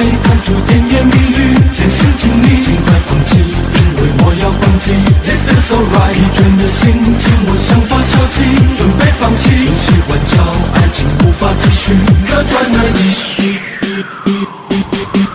公主甜言蜜语，天使经理，尽快放弃，因为我要关机。It feels so right， 疲倦的心情我想发消极，准备放弃，游戏玩家，爱情无法继续，可转而已。